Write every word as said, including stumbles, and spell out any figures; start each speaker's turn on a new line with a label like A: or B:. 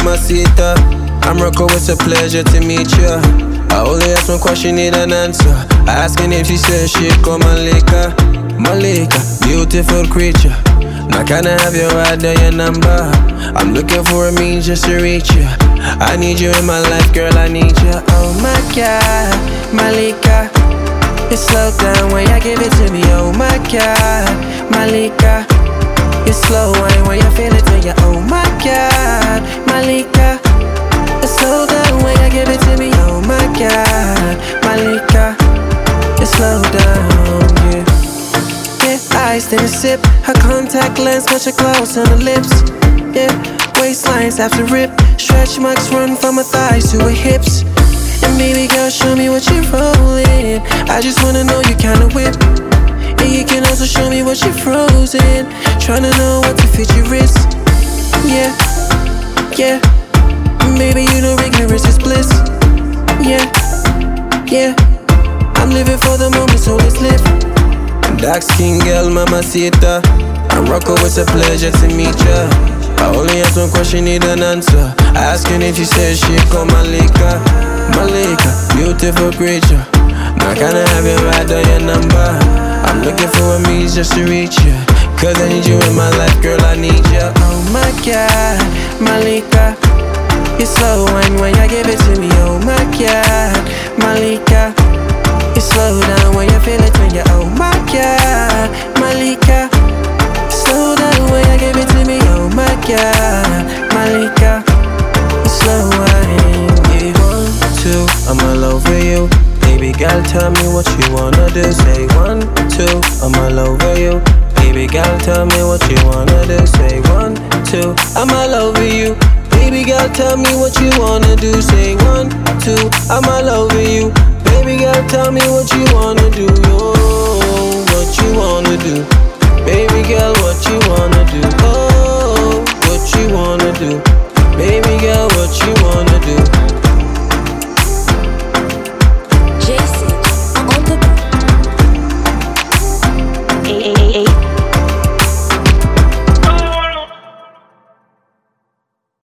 A: mamacita. I'm Rocco, it's a pleasure to meet you. I only ask one question, need an answer. Asking if she says she call Malika. Malika, beautiful creature. Now can I have your ID or your number? I'm looking for a means just to reach you. I need you in my life, girl, I need you. Oh my God, Malika. You slow down when you give it to me, oh my God, Malika. You slow wine when you feel it when you, oh my God, Malika. You slow down when you give it to me, oh my God, Malika. You slow down, yeah. Yeah, ice then a sip, her contact lens, touch her close on the lips. Yeah, waistlines have to rip, stretch marks run from her thighs to her hips. And baby girl, show me what you're rolling. I just wanna know you kinda whip. And you can also show me what you're frozen. Tryna know what to fit your wrist. Yeah, yeah. Maybe you know ignorance is bliss. Yeah, yeah. I'm living for the moment, so let's live. Dark skin girl, mamacita. I'm Rocco, it's a pleasure to meet ya. I only ask one question, need an answer. Asking if you said she call Malika. Malika, beautiful creature. Now can I have your ride or your number? I'm looking for a means just to reach you. Cause I need you in my life, girl, I need you. Oh my God, Malika. You slow wine when you give it to me, oh my God, Malika. You slow down when you feel it when you, oh my God, Malika. Slow down when you give it to me, oh my God, Malika. You slow wine, yeah. One, two, I'm all over you. Baby girl, tell me what you wanna do. Say one, two, I'm all over you. Baby girl, tell me what you wanna do. Say one, two, I'm all over you. Baby girl, tell me what you wanna do. Say one, two, I'm all over you. Baby girl, tell me what you wanna do. Oh, what you wanna do.